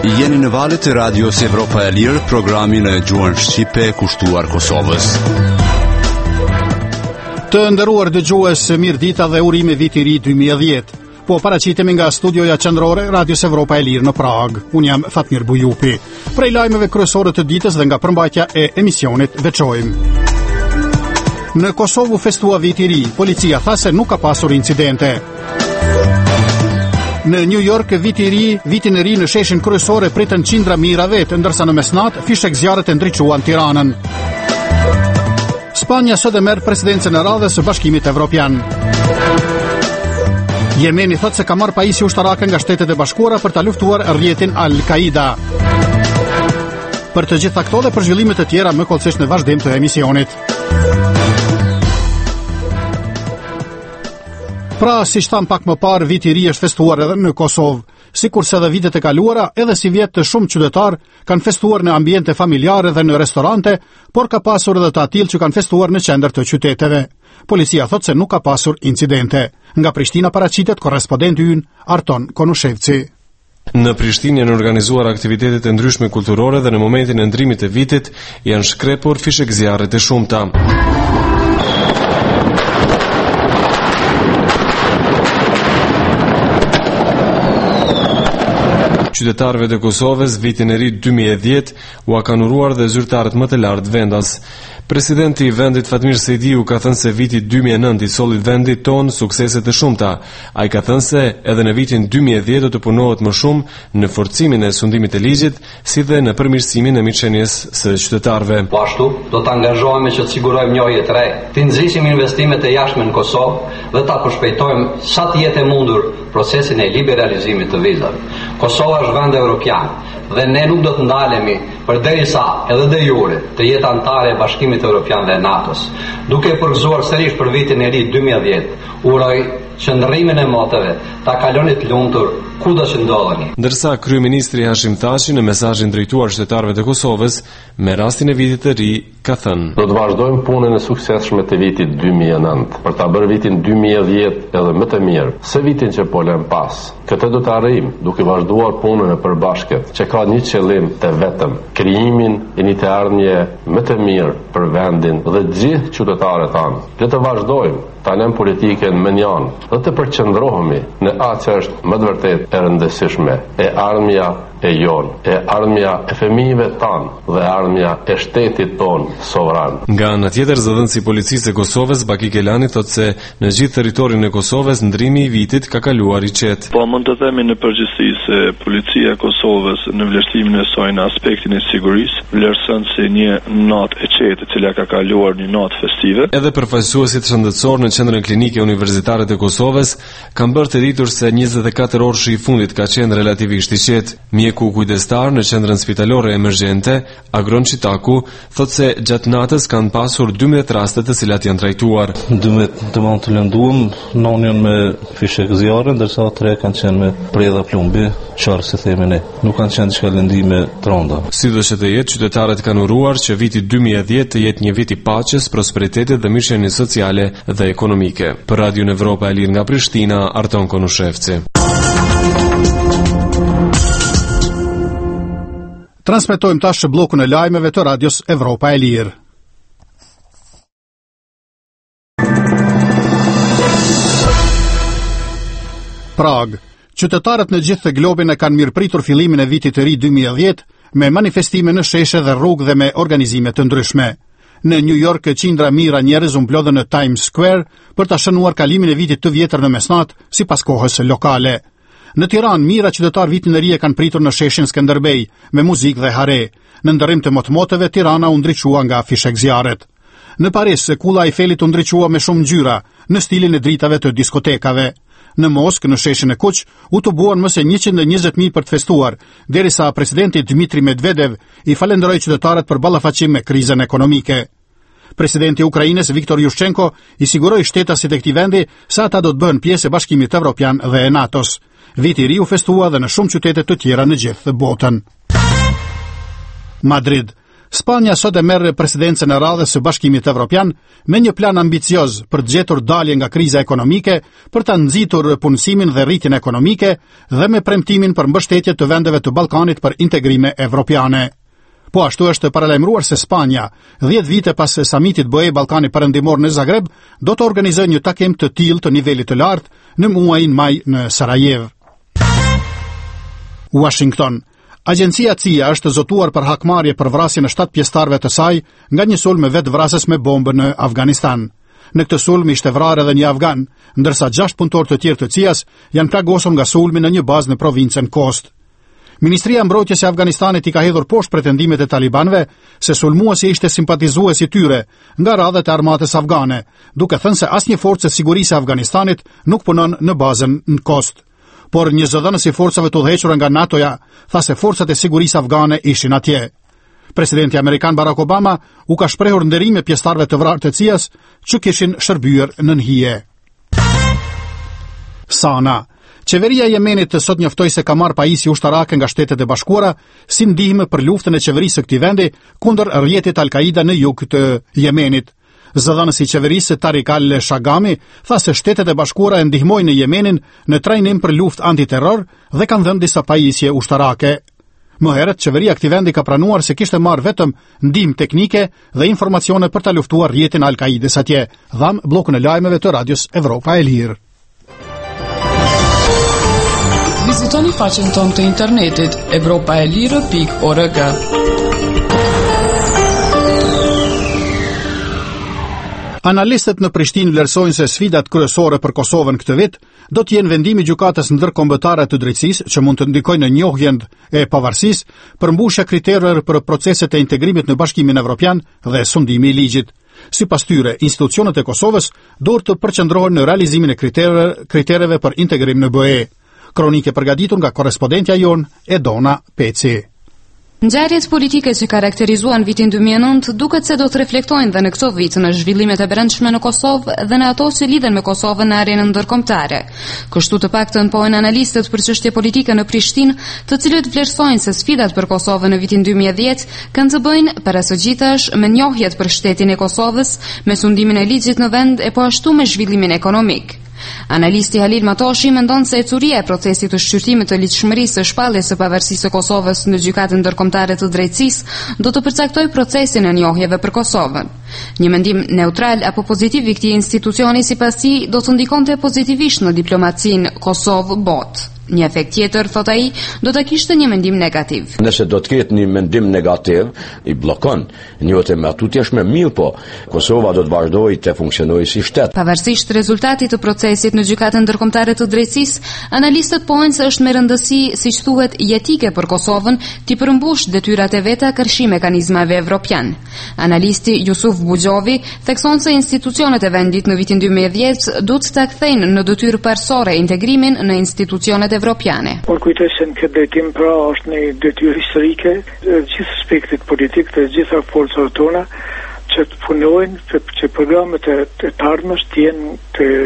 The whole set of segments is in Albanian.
Jeni në valët e radios Evropa e Lirë, programin e gjuhën shqipe kushtuar Kosovës. Të nderuar dëgjues, mirëdita dhe urime viti i ri 2010. Po paraqitemi nga studioja qendrore Radios Evropa e Lirë në Prag. Unë jam Fatmir Bujupi. Prej lajmeve kryesore të ditës dhe nga përmbajtja e emisionit veçojmë. Në Kosovë festua viti i ri, policia tha se nuk ka pasur incidente. Në New York, vitin e ri në sheshin kryesore pritën qindra mijëra vetë, ndërsa në mesnat fishek zjarret e ndriçuan Tiranën. Spanja sot e merr presidencën e radhës së Bashkimit Evropian. Jemeni thot se ka marrë pajisje ushtarake nga Shtetet e Bashkuara për ta luftuar rrjetin Al-Qaida. Për të gjitha këto dhe për zhvillime të tjera më kollësisht në vazhdim të emisionit. Pra, si tham pak më parë, viti i ri është festuar edhe në Kosovë. Sikurse edhe vitet e kaluara, edhe si vjet të shumë qytetar kanë festuar në ambiente familjare dhe në restorante, por ka pasur edhe të atill që kanë festuar në qendër të qyteteve. Policia thot se nuk ka pasur incidente. Nga Prishtina paraqitet korrespondenti ynë Arton Konushevci. Në Prishtinë janë organizuar aktivitete të ndryshme kulturore dhe në momentin e ndrimit të vitit janë shkrepur fishek zjarre të shumta. Qytetarëve të Kosovës vitin e ri 2010 u kanë uruar dhe zyrtarët më të lartë vendas. Presidenti i vendit Fatmir Sejdiu ka thënë se viti 2009 i solli vendit ton suksese të shumta. Ai ka thënë se edhe në vitin 2010 do të punohet më shumë në forcimin e sundimit të ligjit, si dhe në përmirësimin e mirëqenies së qytetarëve. Po ashtu, do të angazhohemi që të sigurojmë një jetë re, të nxisim investimet e jashtme në Kosovë dhe ta përshpejtojmë sa të jetë e mundur procesin e liberalizimit të vizave. Kosova është vend evropian dhe ne nuk do të ndalemi përderisa edhe de jure të jetë antare e Bashkimit Evropian dhe NATO-s. Duke përgëzuar sërish për vitin e ri 2010, uroj qëndrimin e moteve ta kaloni të lumtur kudo që ndodheni. Ndërsa kryeministri Hashim Thaçi në mesazhin drejtuar qytetarëve të Kosovës me rastin e vitit të ri ka thënë: Do të vazhdojmë punën e suksesshme të vitit 2009 për ta bërë vitin 2010 edhe më të mirë se vitin që po lëm pas. Këtë do të arrijmë duke vazhduar punën e përbashkët që ka një qëllim të vetëm: krijimin e një të ardhmje më të mirë për vendin dhe gjithë qytetarët tanë. Le të vazhdojmë ta lëm politikën më njanë dhe të përqendrohemi në atë që është më të vërtet e rëndësishme, e ardhmja e jonë, e ardhmja e fëmijëve tanë dhe ardhmja e shtetit tonë sovran. Nga ana tjetër, zëdhënësi i policisë së Kosovës Baki Kelani thotë se në gjithë territorin e Kosovës ndrimi i vitit ka kaluar i qetë. Po mund të themi në përgjithësi se policia e Kosovës në vlerësimin e saj në aspektin e sigurisë vlerëson se një natë e qetë, e cila ka kaluar një natë festive. Edhe përfaqësuesit shëndetësor në qendrën klinike universitare të Kosovës kanë bërë të ditur se 24 orësh i fundit ka qenë relativisht i qetë. Mjeku kujdestar në qendrën spitalore emergjente, Agron Çitaku, thotë se gjatë natës kanë pasur 12 raste të cilat janë trajtuar. 12 të mund të lënduam, nonën me fishek zjarre, ndërsa 3 kanë qenë me predha plumbi, qarë si themi ne. Nuk kanë qenë diçka lëndime tronda. Sido që të jetë, qytetarët kanë uruar që viti 2010 të jetë një vit i paqes, prosperitetit dhe mirëqenies sociale dhe ekonomike. Për Radion Evropa e Lirë nga Prishtina, Arton Konushevci. Transmetojmë tash bllokun e lajmeve të Radios Evropa e Lirë. Prag. Qytetarët në gjithë globin e kanë mirëpritur fillimin e vitit të ri 2010 me manifestime në sheshe dhe rrugë dhe me organizime të ndryshme. Në New York, qindra mijëra njerëz u mblodhën në Times Square për ta shënuar kalimin e vitit të vjetër në mesnat sipas kohës lokale. Në Tiranë, mijëra qytetar vitin e ri e kanë pritur në sheshin Skënderbej me muzikë dhe hare. Në ndërrim të motmoteve, Tirana u ndriçua nga fishek zjarret. Në Paris, kulla Eifelit u ndriçua me shumë ngjyra, në stilin e dritave të diskotekave. Në Moskë, në sheshin e Kuq, u tubuan më se 120.000 për të festuar, derisa presidenti Dmitri Medvedev i falenderoi qytetarët për ballafaqim me krizën ekonomike. Presidenti i Ukrainës Viktor Yushchenko i siguroi shtetasit e këtij vendi se ata do të bëhen pjesë e Bashkimit Evropian dhe e NATO-s. Viti i ri u festua dhe në shumë qytete të tjera në gjithë botën. Madrid. Spanja sot e merr presidencën e radhës së Bashkimit Evropian me një plan ambicioz për të gjetur dalje nga kriza ekonomike, për ta nxitur punësimin dhe rritjen ekonomike dhe me premtimin për mbështetje të vendeve të Ballkanit për integrime evropiane. Po ashtu është paralajmëruar se Spanja, 10 vite pas samitit BE Ballkani Perëndimor në Zagreb, do të organizojë një takim të tillë të nivelit të lartë në muajin maj në Sarajevo. Washington. Agjencia CIA është zotuar për hakmarrje për vrasjen e 7 pjesëtarëve të saj nga një sulm vetvrasës me bombë në Afganistan. Në këtë sulm ishte vrarë edhe një afgan, ndërsa 6 punëtorë të tjerë të CIA-s janë plagosur nga sulmi në një bazë në provincën Khost. Ministria e Mbrojtjes e Afganistanit i ka hedhur poshtë pretendimet e talibanëve se sulmuesi ishte simpatizues i tyre nga radhët e armatës afgane, duke thënë se asnjë forcë e sigurisë e Afganistanit nuk punon në bazën në Khost. Por një zëdhënës i forcave të udhëhequra nga NATO-ja tha se forcat e sigurisë afgane ishin atje. Presidenti amerikan Barack Obama u ka shprehur nderime pjesëtarëve të vrarë të CIA-s që kishin shërbyer në hije. Sana. Qeveria e Yemenit sot njoftoi se ka marrë pajisje ushtarake nga Shtetet e Bashkuara si ndihmë për luftën e qeverisë së këtij vendi kundër rrjetit Al-Qaida në jug të Yemenit. Zëdhënësi i qeverisë Tariq al-Shagami tha se Shtetet e Bashkuara e ndihmojnë në Yemenin në trajnim për luftë antiterror dhe kanë dhënë disa pajisje ushtarake. Më herët, qeveria e këtij vendi ka pranuar se kishte marrë vetëm ndihmë teknike dhe informacione për ta luftuar rrjetin Al-Qaides atje. Dham bllokun e lajmeve të Radios Evropa e Lirë. Vizitoni faqen tonë të internetit europaelire.org. Analistët në Prishtinë vlerësojnë se sfidat kryesore për Kosovën këtë vit do të jenë vendimi i gjykatës ndërkombëtare të drejtësisë që mund të ndikojë në njohjen e pavarësisë, përmbushja kritereve për proceset e integrimit në Bashkimin Evropian dhe sundimi i ligjit. Sipas tyre, institucionet e Kosovës duhet të përqendrohen në realizimin e kritereve për integrim në BE. Kronike përgatitur nga korrespondentja jon Edona Peci. Ngjarjet politike që karakterizuan vitin 2009 duket se do të reflektojnë dhe në këtë vit në zhvillimet e brendshme në Kosovë dhe në ato që lidhen me Kosovën në arenën ndërkombëtare. Kështu të paktën pohojnë analistët për çështje politike në Prishtinë, të cilët vlerësojnë se sfidat për Kosovën në vitin 2010 kanë të bëjnë para së gjithash me njohjet për shtetin e Kosovës, me sundimin e ligjit në vend e po ashtu me zhvillimin ekonomik. Analisti Halil Matoshi mendon se ecuria e procesit të shqyrtimit të ligjshmërisë së shpalljes së pavarësisë së Kosovës në gjykatën ndërkombëtare të drejtësisë do të përcaktojë procesin e njohjeve për Kosovën. Një mendim neutral apo pozitiv i këtij institucioni sipas tij do të ndikonte pozitivisht në diplomacinë Kosovë-BOT. Një efekt tjetër, thot ai, do të kishte një mendim negativ. Nëse do të ketë një mendim negativ, i bllokon njëotë me atutjeshme, mirë po, Kosova do të vazhdojë të funksionojë si shtet. Pavarësisht rezultatit të procesit në gjykatën ndërkombëtare të drejtësisë, analistët pohojnë se është me rëndësi, siç thuhet, jetike për Kosovën, të përmbush detyrat e veta kërshi mekanizmave evropian. Analisti Jusuf Buxhovi thekson se institucionet e vendit në vitin 2010 do të ta kthejnë në detyrë parsorë integrimin në institucionet evropiane. Por kujtoj se në këtë drejtim pra është një detyrë historike të gjithë spektrit politik të gjitha forcave tona që të punojnë që programet e të ardhmes të jenë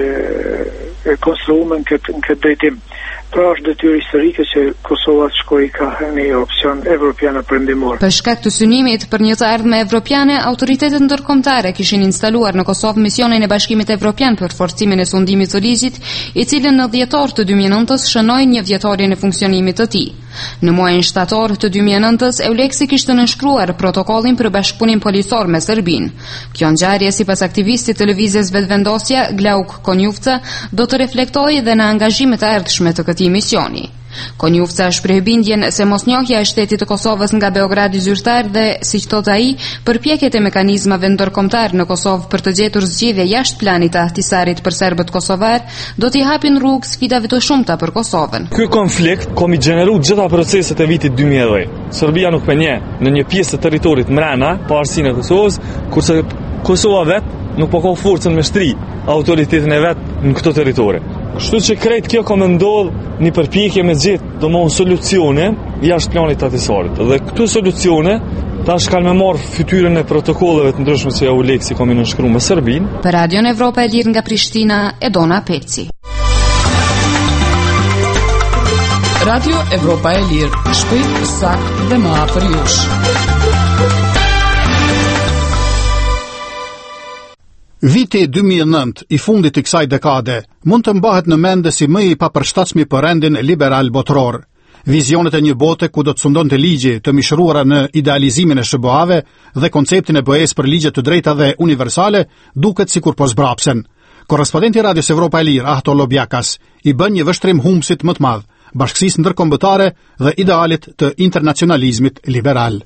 të konstruuar në këtë drejtim. Pra është detyrë historike që Kosova të shkojë ka një opsion evropian perëndimor. Për shkak të synimit për një të ardhme evropiane, autoritetet ndërkombëtare kishin instaluar në Kosovë misionin e Bashkimit Evropian për forcimin e sundimit të ligjit, i cili në dhjetor të 2009 shënoi një vjetorin e funksionimit të tij. Në muajin shtator të 2009 Euleksi kishte nënshkruar protokollin për bashkëpunim policor me Serbinë. Kjo ngjarje sipas aktivistit të lëvizjes Vetvendosja, Glauk Konjufca, do të reflektojë dhe në angazhimet e ardhshme të këtij misioni. Konjufca shpreh bindjen se mosnjohja e shtetit të Kosovës nga Beogradi zyrtar dhe, siç thot ai, përpjekjet e mekanizmave ndërkombëtar në Kosovë për të gjetur zgjidhje jashtë planit të ahtisarit për serbët kosovar do t'i hapin rrugë sfidave të shumta për Kosovën. Ky konflikt komi gjeneru gjitha proceset e vitit 2010. Serbia nuk penje në një pjesë të territorit mrena pavarësinë e Kosovës, kurse Kosova vet nuk po ka forcën me shtri autoritetin e vet në këto territore. Kështu që krejt kjo ka më ndodhë një përpjekje me gjithë domosdoshmë solucione jashtë planit të ahtisarit. Dhe këto solucione tash kanë me marrë fytyrën e protokolleve të ndryshme që Euleksi ka më nënshkruar me Serbinë. Për Radion Evropa e Lirë nga Prishtina, Edona Peci. Radio Evropa e Lirë, shpejt, sakt dhe më afër jush. Viti 2009, i fundit i kësaj dekade, mund të mbahet në mendje si më i papërshtatshëm për rendin liberal botëror. Vizionet e një bote ku do të sundonte ligje të mishruara në idealizimin e SBA-ve dhe konceptin e BE-s për ligje të drejtave universale duket sikur po zbrapsen. Korrespondenti Radios Evropa e Lirë, Ahto Lobjakas, i bën një vështrim humbësit më të madh, bashkësisë ndërkombëtare dhe idealit të internacionalizmit liberal.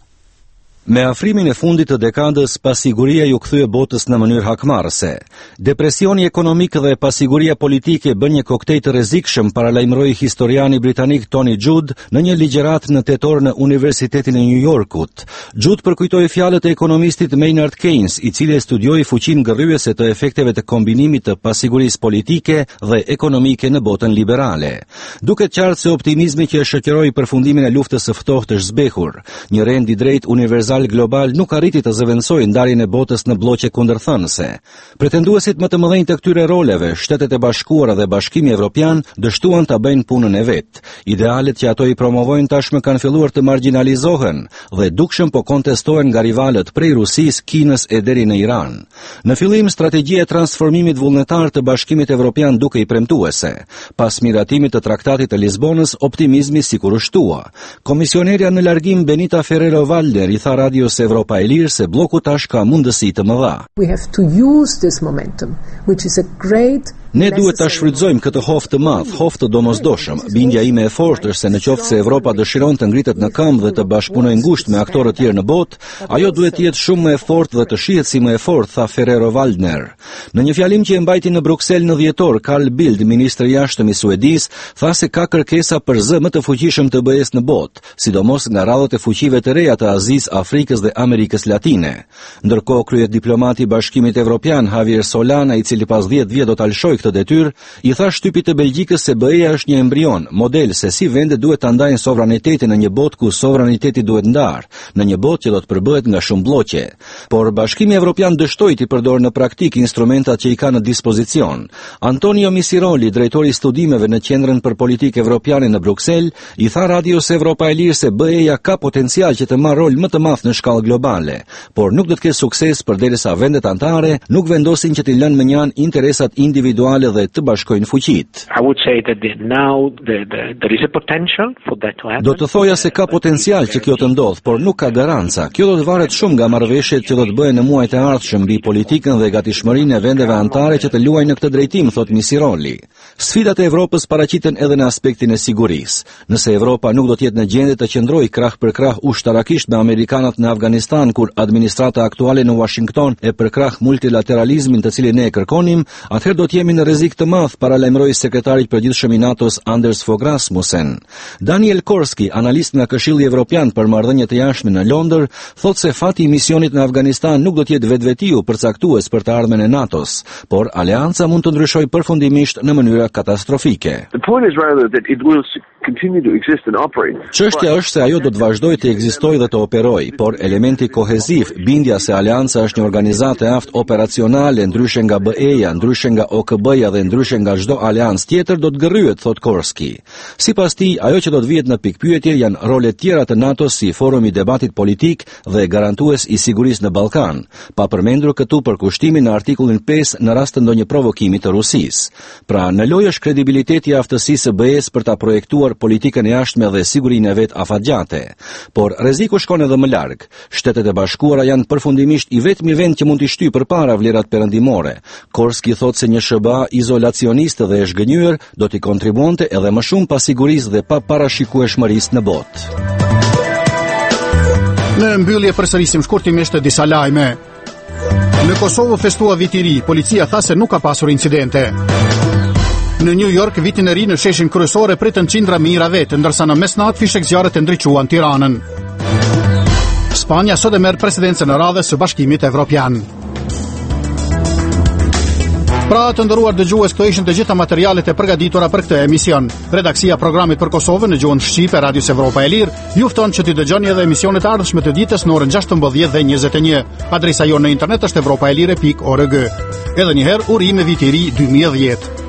Me afrimin e fundit të dekadës, pasiguria ju kthye botës në mënyrë hakmarrëse. Depresioni ekonomik dhe pasiguria politike bën një koktejl të rrezikshëm, paralajmëroi historiani britanik Tony Judd në një ligjërat në tetor në Universitetin e New Yorkut. Judd përkujtoi fjalët e ekonomistit Maynard Keynes, i cili studioi fuqinë ngërryese të efekteve të kombinimit të pasigurisë politike dhe ekonomike në botën liberale. Duket qartë se optimizmi që shoqëroi përfundimin e luftës së ftohtë është zbehur. Një rend i drejtë universal global nuk arriti të zëvendësojë ndarjen e botës në bloqe kundërthënëse. Pretenduesit më të mëdhenj të këtyre roleve, Shtetet e Bashkuara dhe Bashkimi Evropian, dështuan ta bëjnë punën e vet. Idealet që ato i promovojnë tashmë kanë filluar të marginalizohen dhe dukshëm po kontestohen nga rivalët prej Rusisë, Kinës e deri në Iran. Në fillim, strategjia e transformimit vullnetar të Bashkimit Evropian duke i premtuese. Pas miratimit të Traktatit të Lisbonës, optimizmi sikur u shtua. Komisionerja në largim Benita Ferrero-Waldner i tha Radios Evropa e Lirë se bloku tash ka mundësi të mëdha. We have to use this momentum, which is a great Ne duhet ta shfrytëzojmë këtë hoftë të madh, hoftë të domosdoshëm. Bindja ime e fortë është se nëse se Evropa dëshiron të ngritet në këmbë dhe të bashkëpunojë ngushtë me aktorë të tjerë në botë, ajo duhet të jetë shumë më e fortë dhe të shihet si më e fortë, tha Ferrero-Waldner. Në një fjalim që e mbajti në Bruksel në dhjetor, Carl Bildt, ministri i jashtëm i Suedisë, tha se ka kërkesa për zë më të fuqishëm të BE-s në botë, sidomos nga radhët e fuqive të reja të Azisë, Afrikës dhe Amerikës Latine. Ndërkohë, kryet diplomati i Bashkimit Evropian Javier Solana, i cili pas 10 vjet do ta lëshojë këtë detyrë, i tha shtypit të Belgjikës se BE-ja është një embrion, model se si vendet duhet ta ndajnë sovranitetin në një botë ku sovraniteti duhet ndarë, në një botë që do të përbëhet nga shumë bloqe. Por Bashkimi Evropian dështoi të përdorë në praktik instrumentat që i ka në dispozicion. Antonio Misiroli, drejtori i studimeve në Qendrën për Politikë Evropiane në Bruksel, i tha Radios Evropa e Lirë se BE-ja ka potencial që të marrë rol më të madh në shkallë globale, por nuk do të ketë sukses përderisa vendet anëtare nuk vendosin që t'i lënë më njan interesat individuale dhe të bashkojnë fuqitë. Do të thoja se ka potencial që kjo të ndodh, por nuk ka garanca. Kjo do të varet shumë nga marrëveshjet që do të bëhen në muajt e ardhshëm mbi politikën dhe gatishmërinë e vendeve anëtare që të luajnë në këtë drejtim, thot Misiroli. Sfidat e Evropës paraqiten edhe në aspektin e sigurisë. Nëse Evropa nuk do të jetë në gjendje të qëndrojë krah për krah ushtarakisht me amerikanët në Afganistan, kur administrata aktuale në Washington e përkrah multilateralizmin të cilin ne e kërkonim, atëherë do të jemi në rrezik të madh, paralajmëroi sekretari i përgjithshëm i NATO-s Anders Fogh Rasmussen. Daniel Korski, analist nga Këshilli Evropian për marrëdhëniet e jashtme në Londër, thotë se fati i misionit në Afganistan nuk do të jetë vetvetiu përcaktues për të ardhmen e NATO-s, por aleanca mund të ndryshojë përfundimisht në mënyra katastrofike. Çështja është se ajo do të vazhdojë të ekzistojë dhe të operojë, por elementi koheziv, bindja se aleanca është një organizatë e aftë operacionale, ndryshe nga BE-ja, ndryshe nga OKB-ja dhe ndryshe nga çdo aleancë tjetër, do të gërryhet, thot Korski. Sipas tij, ajo që do të vihet në pikpyetje janë rolet tjera të NATO-s si forum i debatit politik dhe garantues i sigurisë në Ballkan, pa përmendur këtu përkushtimin në artikullin 5 në rast të ndonjë provokimi të Rusisë. Pra, në lojë është kredibiliteti i aftësisë së BE-s për ta projektuar politikën e jashtme dhe sigurinë e vet afatgjate. Por rreziku shkon edhe më larg. Shtetet e Bashkuara janë përfundimisht i vetmi vend që mund të shtyjë përpara vlerat perëndimore. Korski thotë se një SBA izolacioniste dhe e zhgënjur do t'i kontribuonte edhe më shumë pas sigurisë dhe pa parashikueshmërisë në botë. Në mbyllje përsërisim shkurtimisht disa lajme. Në Kosovë festua viti i ri, policia tha se nuk ka pasur incidente. Në New York, vitin e ri në sheshin kryesor pritën qindra mijëra vetë, ndërsa në mesnatë fishek zjarret e ndriçuan Tiranën. Spanja sot e merr presidencën e radhës së Bashkimit Evropian. Pra të nderuar dëgjues, këto ishin të gjitha materialet e përgatitura për këtë emision. Redaksia e programit për Kosovën në gjuhën shqipe Radios Evropa e Lirë ju fton që t'i dëgjoni edhe emisionet e ardhshme të ditës në orën 16:21. Adresa jonë në internet është evropaelire.org. Edhe një herë urime viti i ri 2010.